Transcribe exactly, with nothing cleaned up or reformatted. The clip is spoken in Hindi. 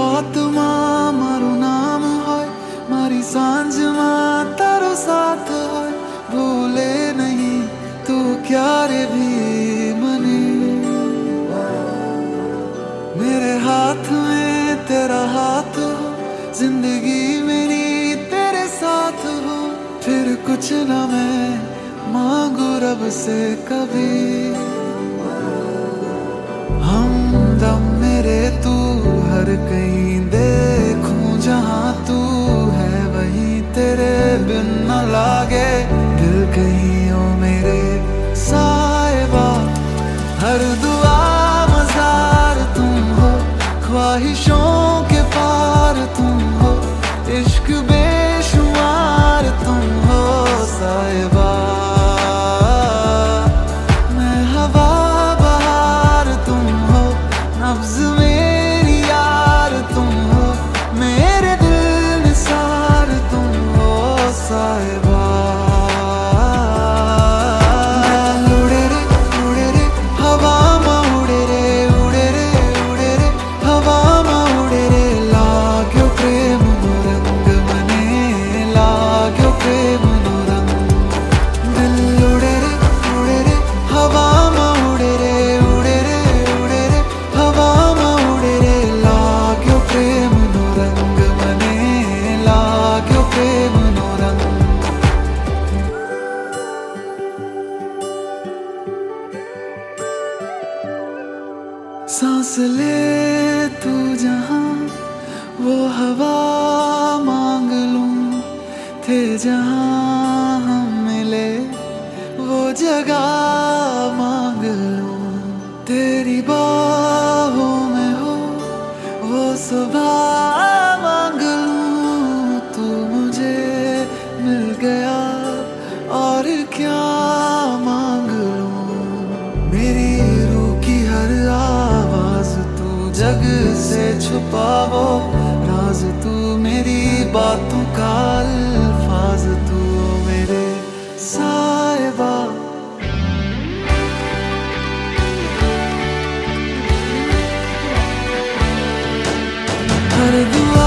રાતમાં મારું નામ હોય, મારી સાંજમાં તારો સાથ હોય, ભૂલે નહીં તું ક્યારે भी मने। मेरे हाथ में तेरा हाथ हो, जिंदगी मेरी तेरे साथ हो, फिर कुछ न मैं मांगू रब से कभी। हमदम मेरे तू हर कहीं देखूं जहां तू है वहीं तेरे बिन न लागे दिल कहीं ओ मेरे साहिबा। हर दुआ मजार तुम हो, ख्वाहिशों के पार तुम हो, इश्क बेशुमार तुम हो साहिबा। मैं हवा बहार तुम हो, नब्ज मेरी यार तुम हो, मेरे दिल निसार तुम हो साहिबा। उड़े रे उड़े रे हवा में उड़े रे उड़े रे उड़े रे हवा में उड़े रे, लाग्यो प्रेम नो रंग मने, लाग्यो प्रेम नो रंग। दिल उड़े रे उड़े रे हवा में उड़े रे उड़े रे उड़े रे हवा में उड़े रे, लाग्यो प्रेम नो रंग मने, लाग्यो प्रेम नो रंग। सांस ले तू जहां वो हवा मांग लूं, थे जहां हम मिले वो जगह मांग लूं। तेरी बाहों में हो वो सुबह मांग लूं, तू मुझे मिल गया और क्या मांग लूं। मेरी रूह की हर आवाज तू, जग से छुपा वो राज तू, मेरी बातों का अल्फाज तू मेरे साहिबा। हर दुआ